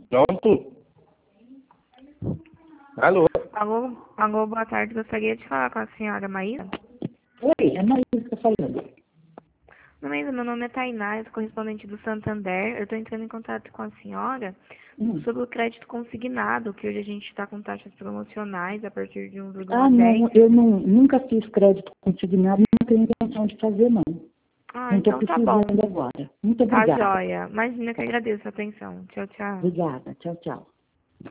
Pronto. Alô? Alô, boa tarde. Gostaria de falar com a senhora Maísa. Oi, é Maísa que está falando. Maísa, meu nome é Tainá, eu sou correspondente do Santander. Eu estou entrando em contato com a senhora sobre o crédito consignado, que hoje a gente está com taxas promocionais a partir de 1,10. Ah, não, eu nunca fiz crédito consignado, não tenho intenção de fazer, não. Ah, Não estou então tá bom. precisando agora. Muito Tá obrigada. joia. Imagina que eu agradeço a atenção. Tchau, tchau. Obrigada. Tchau, tchau.